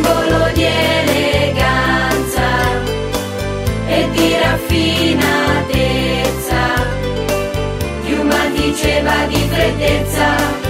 simbolo di eleganza e di raffinatezza. Yuma diceva di freddezza.